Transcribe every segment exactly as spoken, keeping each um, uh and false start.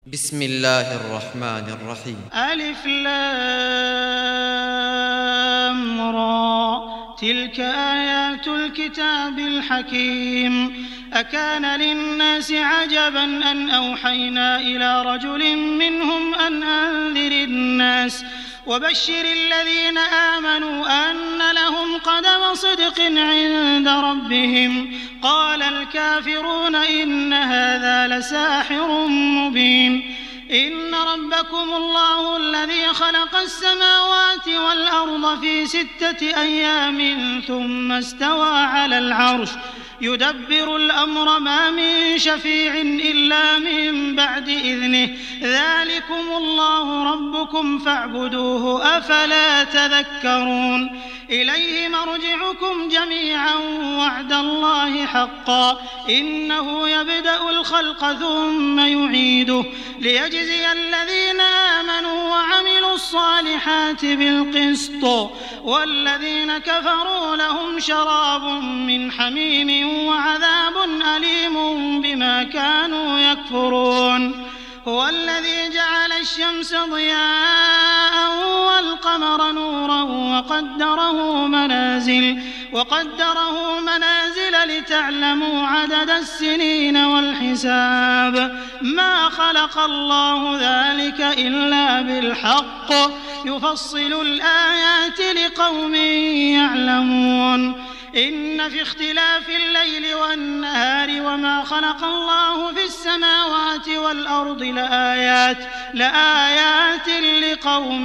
بسم الله الرحمن الرحيم. ألف لام را، تلك آيات الكتاب الحكيم. أكان للناس عجبا أن أوحينا إلى رجل منهم أن أنذر الناس وبشر الذين آمنوا أن لهم قدم صدق عند ربهم. قال الكافرون إن هذا لساحر مبين. إن ربكم الله الذي خلق السماوات والأرض في ستة أيام ثم استوى على العرش يدبر الأمر ما من شفيع إلا من بعد إذنه. ذلكم الله ربكم فاعبدوه أفلا تذكرون. إليه مرجعكم جميعا وعد الله حقا إنه يبدأ الخلق ثم يعيده ليجزي الذين آمنوا وعملوا الصالحات بالقسط والذين كفروا لهم شراب من حميم وعذاب أليم بما كانوا يكفرون. هو الذي جعل الشمس ضياء والقمر نورا وقدره منازل وقدره منازل لتعلموا عدد السنين والحساب. ما خلق الله ذلك إلا بالحق يفصل الآيات لقوم يعلمون. إن في اختلاف الليل والنهار وما خلق الله في السماوات والأرض لآيات لآيات لقوم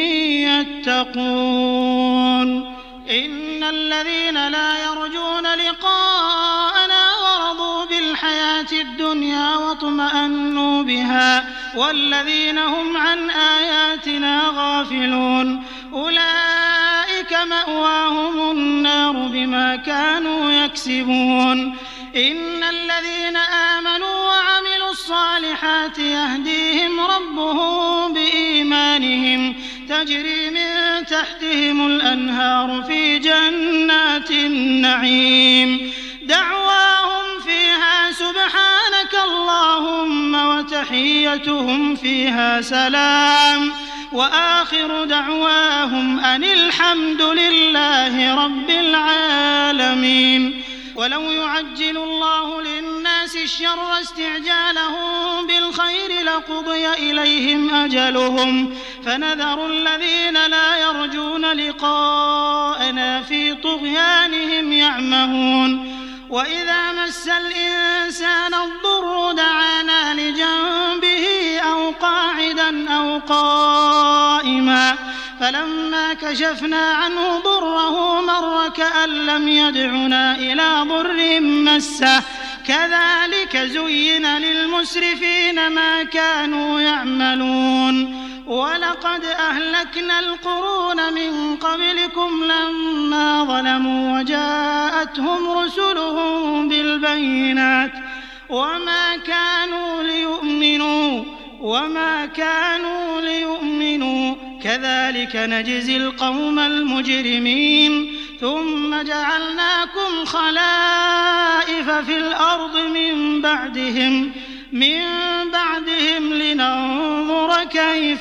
يتقون. إن الذين لا يرجون لقاءنا ورضوا بالحياة الدنيا واطمأنوا بها والذين هم عن آياتنا غافلون أولئك مأواهم النار بما كانوا يكسبون. إن الذين آمنوا وعملوا الصالحات يهديهم ربهم بإيمانهم تجري من تحتهم الأنهار في جنات النعيم دعواهم فيها سبحانك اللهم وتحيتهم فيها سلام وآخر دعواهم أن الحمد لله رب العالمين. ولو يعجل الله للناس الشر استعجالهم بالخير لقضي إليهم أجلهم فنذر الذين لا يرجون لقاءنا في طغيانهم يعمهون. وإذا مس الإنسان الضر دعانا لجنبه أو قاعدا أو قائما فلما كشفنا عنه ضره مر كأن لم يدعنا إلى ضر مسه كذلك زين للمسرفين ما كانوا يعملون. ولقد أهلكنا القرون من قبلكم لما ظلموا وجاءتهم رسلهم بالبينات وما كانوا ليؤمنوا وما كانوا ليؤمنوا كذلك نجزي القوم المجرمين. ثم جعلناكم خلائف في الأرض من بعدهم من بعدهم لننظر كيف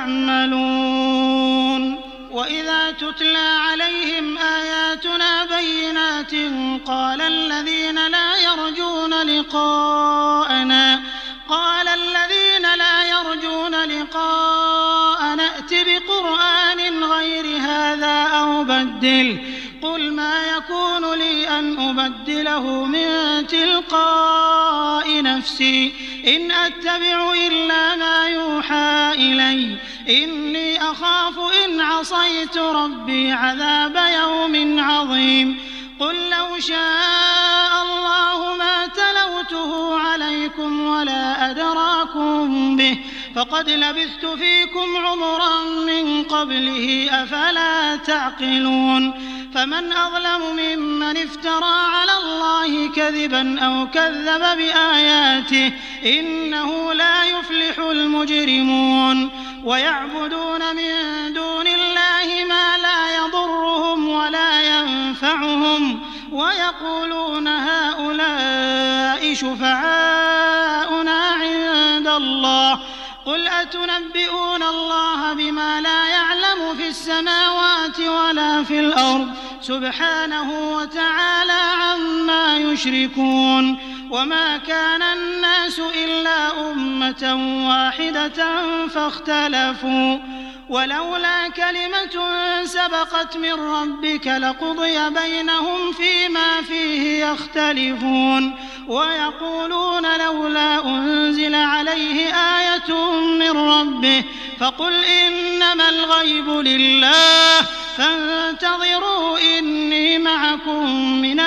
تعملون. وإذا تتلى عليهم آياتنا بينات قال الذين لا يرجون لقاءنا قال الذين لا يرجون لقاءنا ائت بقرآن غير هذا أو بدل قل ما يكون لي أن أبدله من تلقاء نفسي إن أتبع إلا ما يوحى إلي إني أخاف إن عصيت ربي عذاب يوم عظيم. قل لو شاء الله ما تلوته عليكم ولا أدراكم به فقد لبثت فيكم عمرا من قبله أفلا تعقلون. فمن أظلم ممن افترى على الله كذبا أو كذب بآياته إنه لا يفلح المجرمون. ويعبدون من دون الله ما لا يضرهم ولا ينفعهم ويقولون هؤلاء شفعاؤنا عند الله قل أتنبئون الله بما لا يعلم في السماوات ولا في الأرض سبحانه وتعالى عما يشركون وما كان الناس إلا أمة واحدة فاختلفوا ولولا كلمة سبقت من ربك لقضي بينهم فيما فيه يختلفون ويقولون لولا أنزل عليه آية من ربه فقل إنما الغيب لله فانتظروا إني معكم من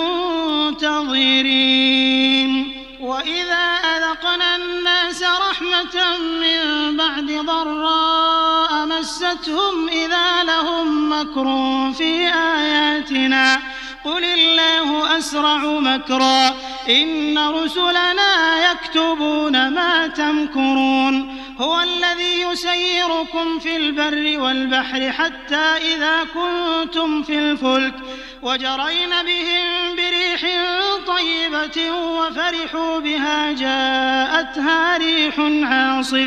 المنتظرين وإذا أذقنا الناس رحمة من بعد ضراء مستهم إذا لهم مكر في آياتنا قل الله أسرع مكرا إن رسلنا يكتبون ما تمكرون هو الذي يسيركم في البر والبحر حتى إذا كنتم في الفلك وجرين بهم بريح طيبة وفرحوا بها جاءتها ريح عاصف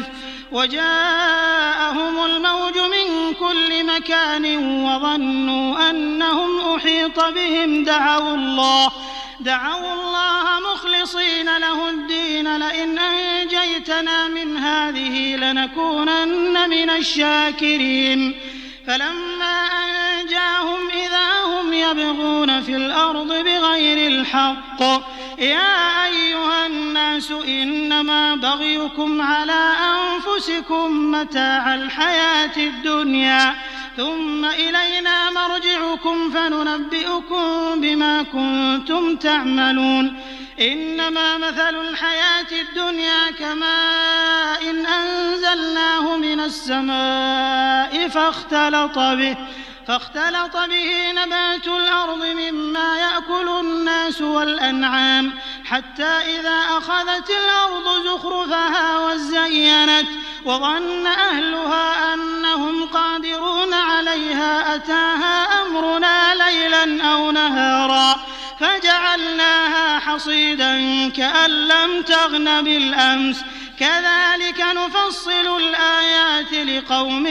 وجاءهم الموج من كل مكان وظنوا أنهم أحيط بهم دعوا الله دعوا الله مخلصين له الدين لئن أنجيتنا من هذه لنكونن من الشاكرين فلما أنجاهم إذا هم يبغون في الأرض بغير الحق يا أيها الناس إنما بغيكم على أنفسكم متاع الحياة الدنيا ثم إلينا مرجعكم فننبئكم بما كنتم تعملون إنما مثل الحياة الدنيا كماء إن أنزلناه من السماء فاختلط به فاختلط به نبات الأرض مما يأكل الناس والأنعام حتى إذا أخذت الأرض زخرفها وزينت وظن أهلها أنهم قادرون عليها أتاها أمرنا ليلا أو نهارا فجعلناها حصيدا كأن لم تغن بالأمس كذلك نفصل الآيات لقوم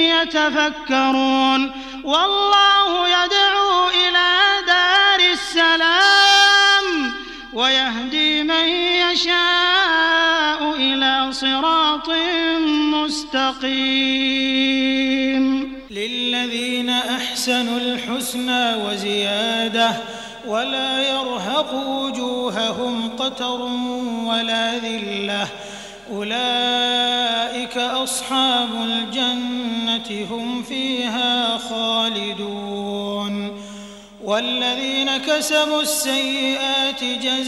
يتفكرون والله يدعو إلى دار السلام ويهدي من يشاء إلى صراط مستقيم للذين أحسنوا الحسنى وزيادة ولا يرهق وجوههم قتر ولا ذلة أولئك أصحاب الجنة هم فيها خالدون والذين كسبوا السيئات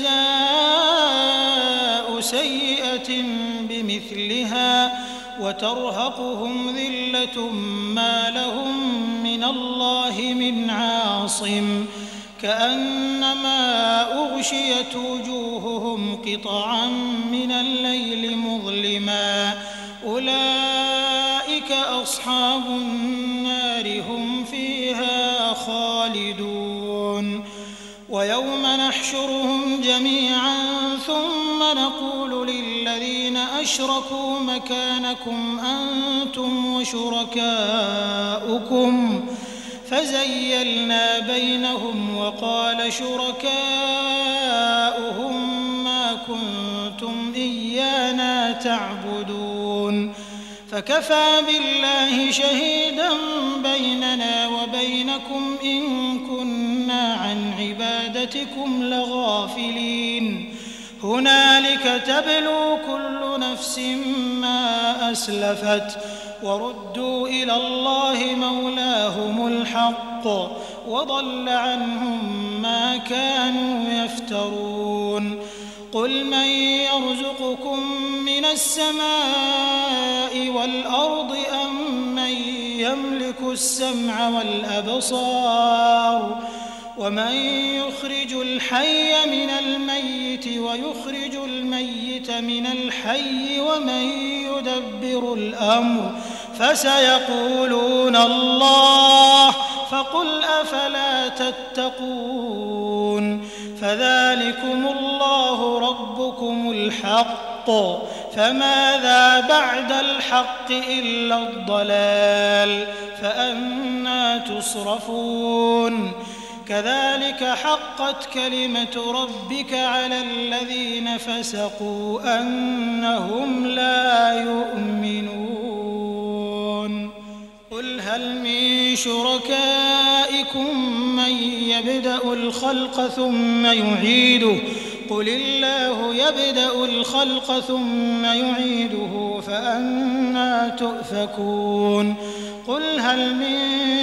جزاء سيئة بمثلها وترهقهم ذلة ما لهم من الله من عاصم كأنما أغشيت وجوههم قطعا من الليل مظلما أولئك أصحاب النار هم فيها خالدون ويوم نحشرهم جميعا ثم نقول للذين أشركوا مكانكم أنتم وشركاؤكم فزيلنا بينهم وقال شركاؤهم ما كنتم إيانا تعبدون فكفى بالله شهيدا بيننا وبينكم إن كنا عن عبادتكم لغافلين هنالك تبلو كل نفس ما أسلفت وردوا إلى الله مولاهم الحق وضل عنهم ما كانوا يفترون قل من يرزقكم من السماء والأرض أم من يملك السمع والأبصار ومن يخرج الحي من الميت ويخرج الميت من الحي ومن يدبر الأمر فسيقولون الله فقل أفلا تتقون فذلكم الله ربكم الحق فماذا بعد الحق إلا الضلال فأنى تصرفون كذلك حقت كلمة ربك على الذين فسقوا أنهم لا يؤمنون قل هل من شركائكم من يبدأ الخلق ثم يعيده قل الله يبدأ الخلق ثم يعيده فأنى تؤفكون قل هل من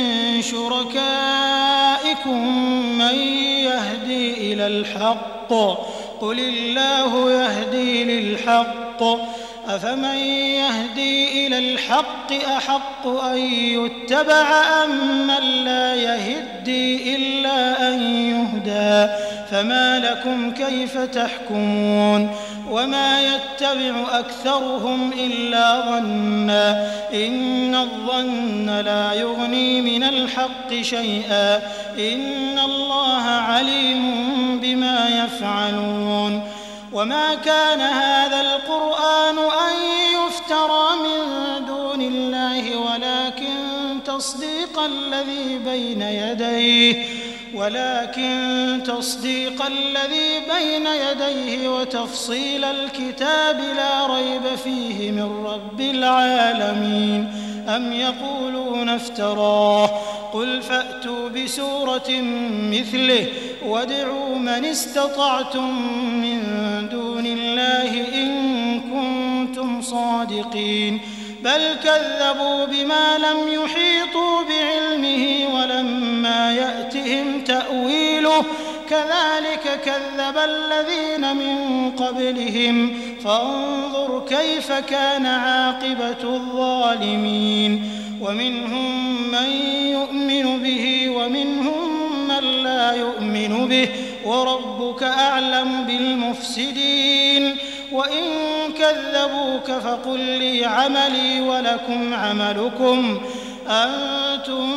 شركائكم من يهدي إلى الحق قل الله يهدي للحق أفمن يهدي إلى الحق أحق أن يتبع أم من لا يهدي إلا أن يهدى فما لكم كيف تحكمون وما يتبع أكثرهم إلا ظنا إن الظن لا يغني من الحق شيئا إن الله عليم بما يفعلون وما كان هذا القرآن أن يفترى من دون الله ولكن تصديق الذي بين يديه ولكن تصديق الذي بين يديه وتفصيل الكتاب لا ريب فيه من رب العالمين أم يقولون افتراه قل فأتوا بسورة مثله وادعوا من استطعتم من دون الله إن كنتم صادقين بل كذبوا بما لم يحيطوا بعلمه ولما يأتهم تأويله كذلك كذب الذين من قبلهم فانظر كيف كان عاقبة الظالمين ومنهم من يؤمن به ومنهم من لا يؤمن به وربك أعلم بالمفسدين وإن كذبوك فقل لي عملي ولكم عملكم أنتم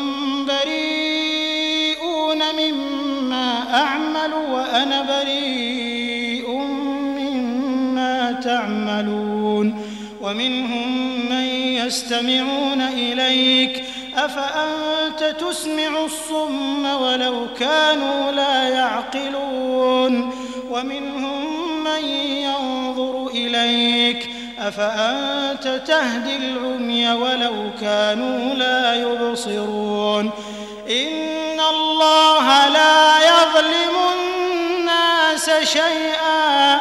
بريئون مما أعمل وأنا بريء مما تعملون ومنهم من يستمعون إليك أفأنت تسمع الصم ولو كانوا لا يعقلون ومنهم من ينظر إليك أفأنت تهدي العمي ولو كانوا لا يبصرون إن الله لا يظلم الناس شيئا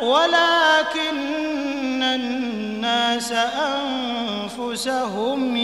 ولكن الناس أنفسهم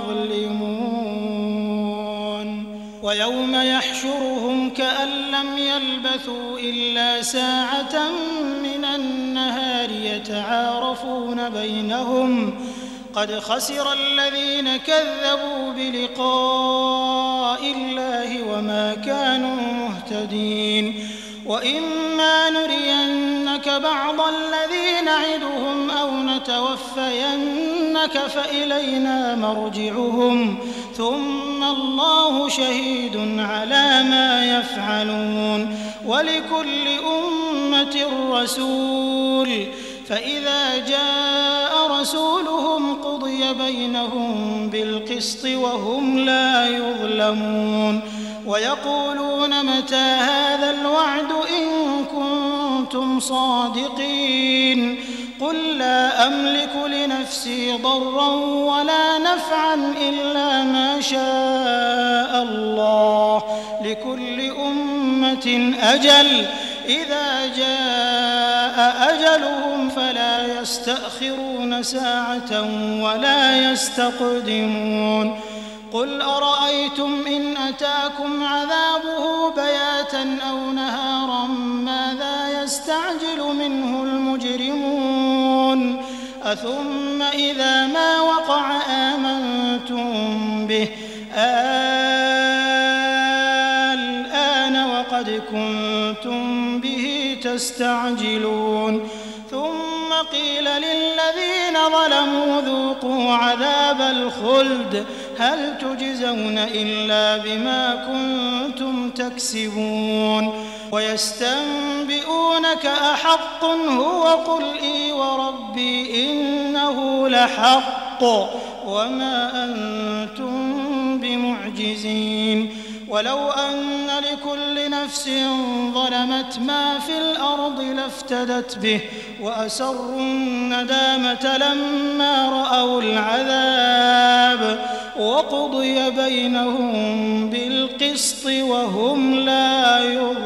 يظلمون ويوم يحشرهم كأن لم يلبثوا إلا ساعة من النهار يتعارفون بينهم قد خسر الذين كذبوا بلقاء الله وما كانوا مهتدين وإما نرينك بعض الذي نعدهم أو نتوفينك فإلينا مرجعهم ثم الله شهيد على ما يفعلون ولكل أمة رسول فإذا جاء رسولهم قضي بينهم بالقسط وهم لا يظلمون ويقولون متى هذا الوعد إن كنتم صادقين قل لا أملك لنفسي ضرا ولا نفعا إلا ما شاء الله لكل أمة أجل إذا جاء أجلهم فلا يستأخرون ساعة ولا يستقدمون قل أرأيتم إن أتاكم عذابه بياتا أو نهارا ماذا يستعجل منه المجرمون أثم إذا ما وقع آمنتم به الآن وقد كنتم به تستعجلون ثم قيل للذين ظلموا ذوقوا عذاب الخلد هل تجزون إلا بما كنتم تكسبون ويستنبئونك أحق هو قل إي وربي إنه لحق وما أنتم بمعجزين ولو أن لكل نفس ظلمت ما في الأرض لافتدت به وأسروا الندامة لما رأوا العذاب وقضي بينهم بالقسط وهم لا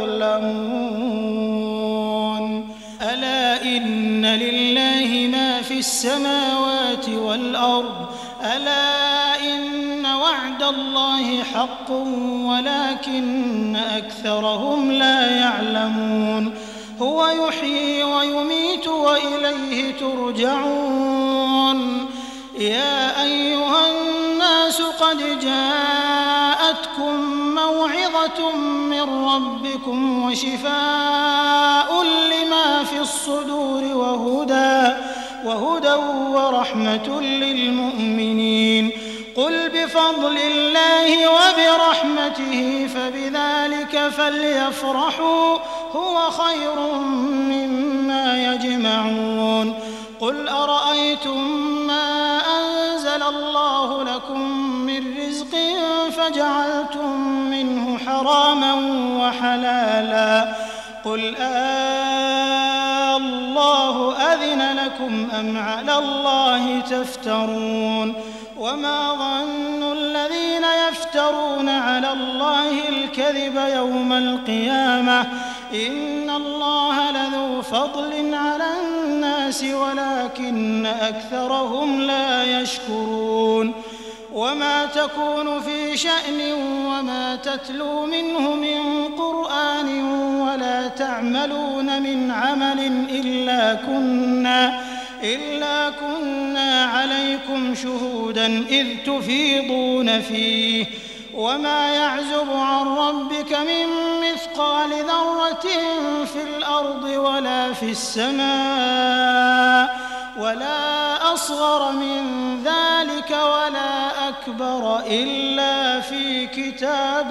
يظلمون ألا إن لله ما في السماوات والأرض ألا إن وعد الله حق ولكن أكثرهم لا يعلمون هو يحيي ويميت وإليه ترجعون يا أيها الناس قد جاءتكم موعظة من ربكم وشفاء لما في الصدور وهدى وهدى ورحمة للمؤمنين قل بفضل الله وبرحمته فبذلك فليفرحوا هو خير مما يجمعون قل أرأيتم ما أنزل الله لكم من رزق فجعلتم منه حراما وحلالا قل آه الله أذن لكم أم على الله تفترون وما ظن الذين يفترون على الله الكذب يوم القيامة إن الله لذو فضل على الناس ولكن أكثرهم لا يشكرون وما تكون في شأن وما تتلو منه من قرآن ولا تعملون من عمل إلا كنا إلا كنا عليكم شهودا إذ تفيضون فيه وما يعزب عن ربك من مثقال ذرة في الأرض ولا في السماء ولا أصغر من ذلك ولا أكبر إلا في كتاب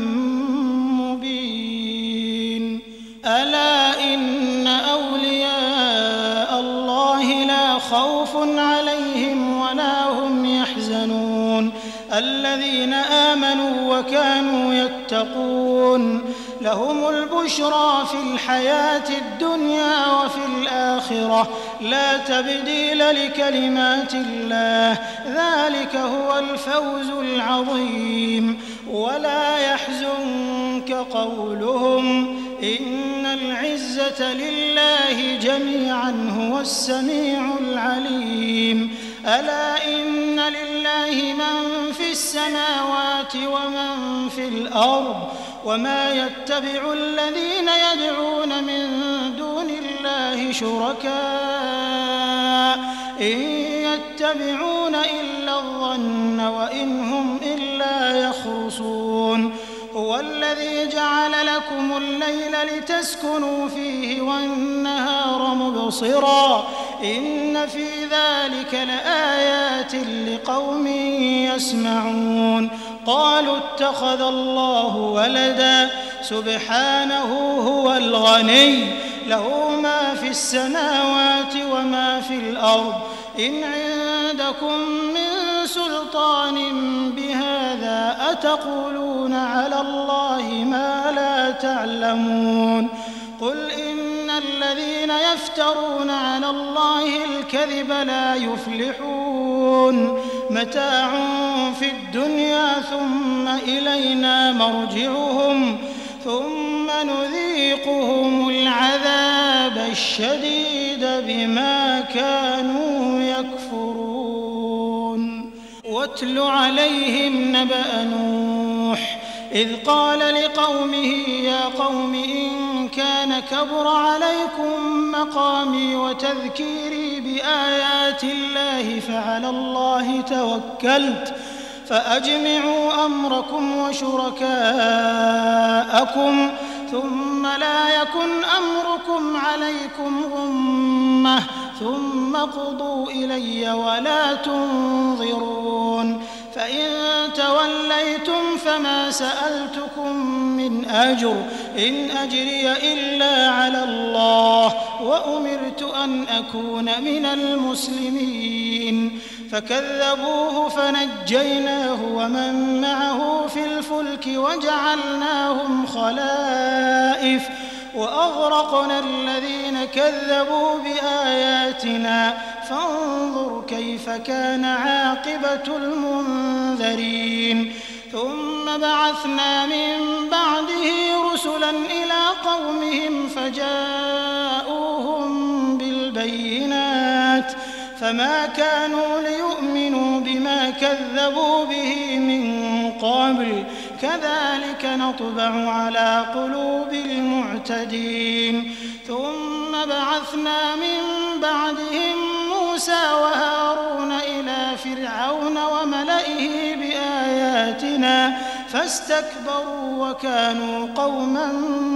مبين ألا إن أولياء الله لا خوف عليهم ولا هم يحزنون الذين آمنوا وكانوا يتقون لهم البشرى في الحياة الدنيا وفي الآخرة لا تبديل لكلمات الله ذلك هو الفوز العظيم ولا يحزنك قولهم إن العزة لله جميعا هو السميع العليم ألا إن لله من في السماوات ومن في الأرض وما يتبع الذين يدعون من دون الله شركاء إن يتبعون إلا الظن وإن هم إلا يخرصون هو الذي جعل لكم الليل لتسكنوا فيه والنهار مبصرا إن في ذلك لآيات لقوم يسمعون قالوا اتخذ الله ولدا سبحانه هو الغني له ما في السماوات وما في الأرض إن عندكم من سلطان بهذا أتقولون على الله ما لا تعلمون قل إن الذين يفترون على الله الكذب لا يفلحون متاع في الدنيا ثم إلينا مرجعهم ثم نذيقهم العذاب الشديد بما كانوا يكفرون واتل عليهم نبأ نوح إذ قال لقومه يا قوم إن كان كبر عليكم مقامي وتذكيري بآيات الله فعلى الله توكلت فأجمعوا أمركم وشركاءكم ثم لا يكن أمركم عليكم غمة ثم قضوا إلي ولا تنظرون فإن توليتم فما سألتكم من أجر إن أجري إلا على الله وأمرت أن أكون من المسلمين فكذبوه فنجيناه ومن معه في الفلك وجعلناهم خلائف وأغرقنا الذين كذبوا بآياتنا فانظر كيف كان عاقبة المنذرين ثم بعثنا من بعده رسلا إلى قومهم فجاءوهم بالبينات فما كانوا ليؤمنوا بما كذبوا به من قبل كذلك نطبع على قلوب المعتدين ثم بعثنا من بعدهم موسى وهارون إلى فرعون وملئه بآياتنا فاستكبروا وكانوا قوما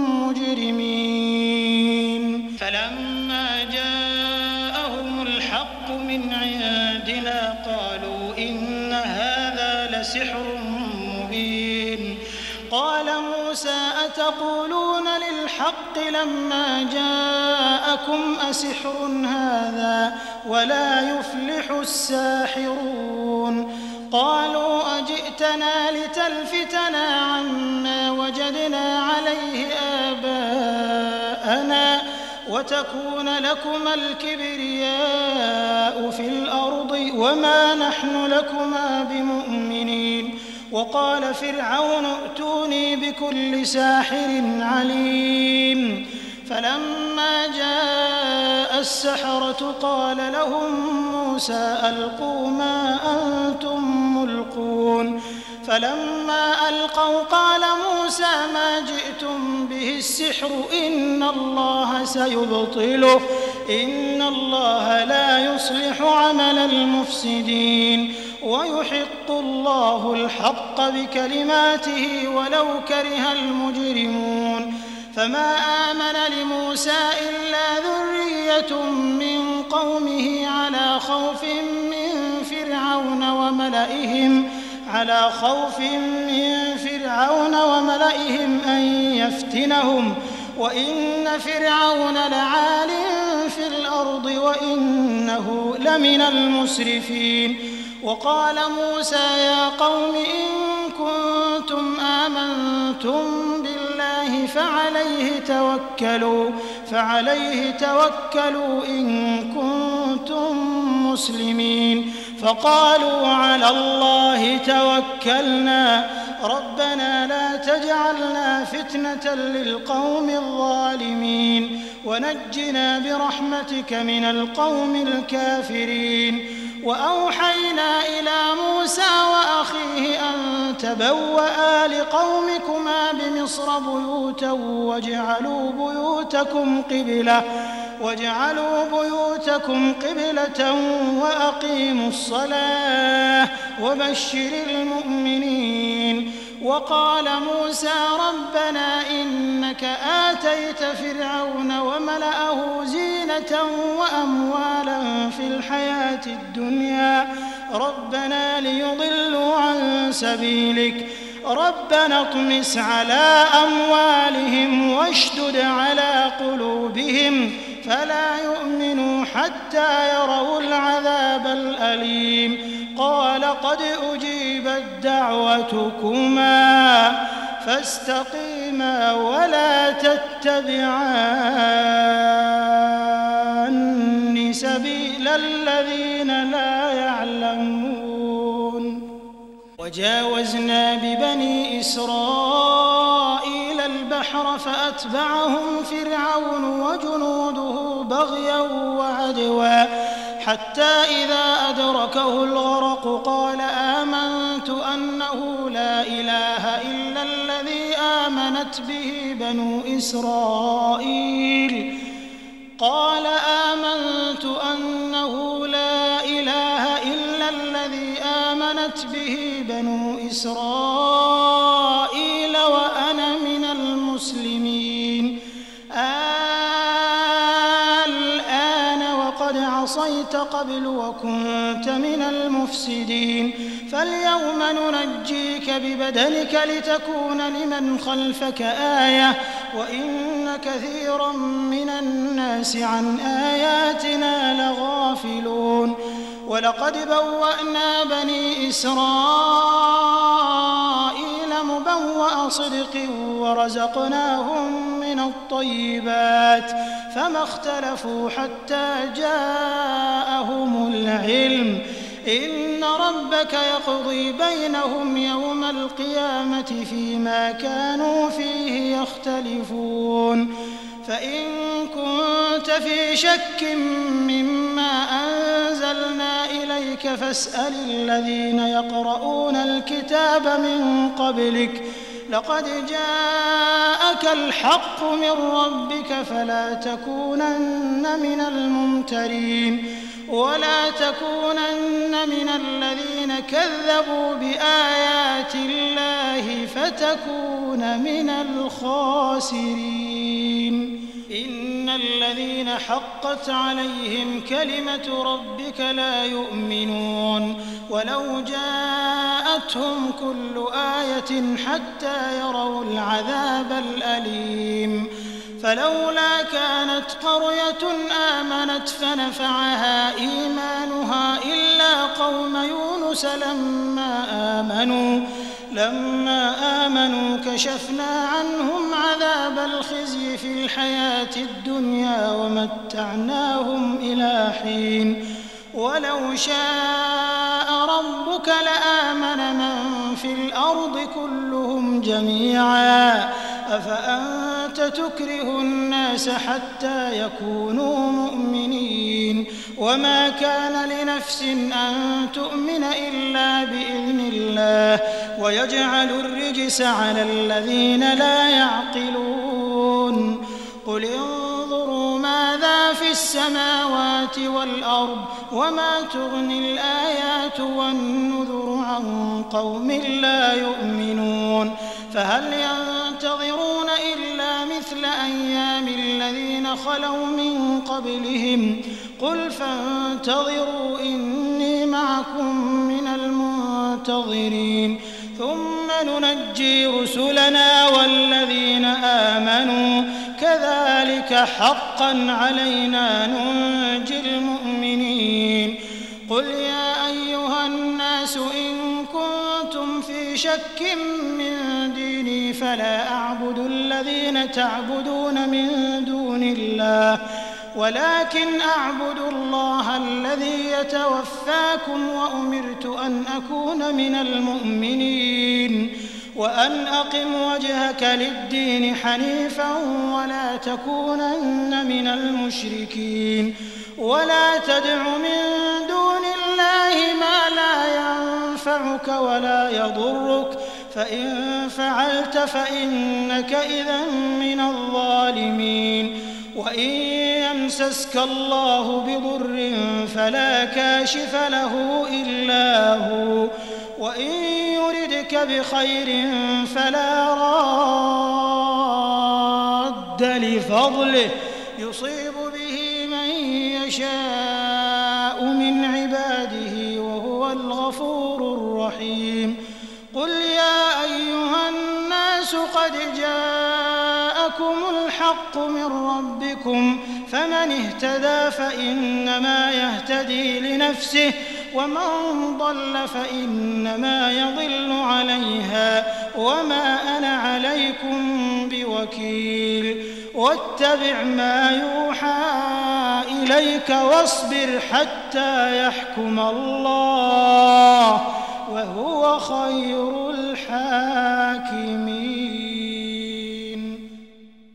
مجرمين فلما جاءهم الحق من عندنا قالوا إن هذا لسحر مبين قال موسى أتقولون للحق لما جاءكم أسحر هذا ولا يفلح الساحرون قالوا أجئتنا لتلفتنا عما وجدنا عليه آباءنا وتكون لكما الكبرياء في الأرض وما نحن لكما بمؤمنين وقال فرعون ائتوني بكل ساحر عليم فلما جاء السحرة قال لهم موسى ألقوا ما أنتم ملقون فلما ألقوا قال موسى ما جئتم به السحر إن الله سيبطله إن الله لا يصلح عمل المفسدين ويحق الله الحق بكلماته ولو كره المجرمون فما آمن لموسى إلا ذرية من قومه على خوف من فرعون وملئهم على خوف من فرعون وملئهم أن يفتنهم وإن فرعون لعال في الأرض وإنه لمن المسرفين وقال موسى يا قوم إن كنتم آمنتم بالله فعليه توكلوا فعليه توكلوا إن كنتم مسلمين فقالوا على الله توكلنا ربنا لا تجعلنا فتنة للقوم الظالمين ونجنا برحمتك من القوم الكافرين وأوحينا إلى موسى وأخيه أن تبوأ لقومكما بمصر بيوتا واجعلوا بيوتكم قبلة واجعلوا بيوتكم قبلة وأقيموا الصلاة وبشر المؤمنين وقال موسى ربنا إنك آتيت فرعون وملأه زينة وأموالا في الحياة الدنيا ربنا ليضلوا عن سبيلك ربنا اطمس على أموالهم واشدد على قلوبهم فلا يؤمنوا حتى يروا العذاب الأليم قال قد أجيبت دعوتكما فاستقيما ولا تتبعان سبيل الذين لا يعلمون وجاوزنا ببني إسرائيل البحر فأتبعهم فرعون وجنوده بغيا وعدوا حتى إذا أدركه الغرق قال آمنت أنه لا إله إلا الذي آمنت به بنو إسرائيل قال آمنت أنه لا إله إلا الذي آمنت به بنو إسرائيل وأنا من المسلمين الآن وقد عصيت قبل وكنت من من المفسدين فاليوم ننجيك ببدنك لتكون لمن خلفك آية وإن كثيرا من الناس عن آياتنا لغافلون ولقد بوأنا بني إسرائيل مبوأ صدق ورزقناهم من الطيبات فما اختلفوا حتى جاءهم العلم إن ربك يقضي بينهم يوم القيامة فيما كانوا فيه يختلفون فإن كنت في شك مما أنزلنا إليك فاسأل الذين يقرؤون الكتاب من قبلك لقد جاءك الحق من ربك فلا تكونن من الممترين ولا تكونن من الذين كذبوا بآيات الله فتكون من الخاسرين إن الذين حقت عليهم كلمة ربك لا يؤمنون ولو جاءتهم كل آية حتى يروا العذاب الأليم فلولا كانت قرية آمنت فنفعها إيمانها إلا قوم يونس لما آمنوا لما آمنوا كشفنا عنهم عذاب الخزي في الحياة الدنيا ومتعناهم إلى حين ولو شاء ربك لآمن من في الأرض كلهم جميعا أفأنت تكره الناس حتى يكونوا مؤمنين وما كان لنفس أن تؤمن إلا بإذن الله ويجعل الرجس على الذين لا يعقلون قل انظروا ماذا في السماوات والأرض وما تغني الآيات والنذر عن قوم لا يؤمنون فهل ينتظرون إلا مثل أيام الذين خلوا من قبلهم قل فانتظروا إني معكم من المنتظرين ثم ننجي رسلنا والذين آمنوا كذلك حقا علينا ننجي المؤمنين قل يا أيها الناس إن كنتم في شك من ديني فلا أعبد الذين تعبدون من دون الله ولكن أعبد الله الذي يتوفاكم وأمرت أن أكون من المؤمنين وأن أقم وجهك للدين حنيفا ولا تكونن من المشركين ولا تدع من دون الله ما لا ينفعك ولا يضرك فإن فعلت فإنك إذا من الظالمين وإن يمسسك الله بضر فلا كاشف له إلا هو وإن يردك بخير فلا راد لفضله يصيب به من يشاء من عباده وهو الغفور الرحيم قل يا أيها الناس قد جاءكم الحق من ربكم فمن اهتدى فإنما يهتدي لنفسه ومن ضل فإنما يضل عليها وما أنا عليكم بوكيل واتبع ما يوحى إليك واصبر حتى يحكم الله وهو خير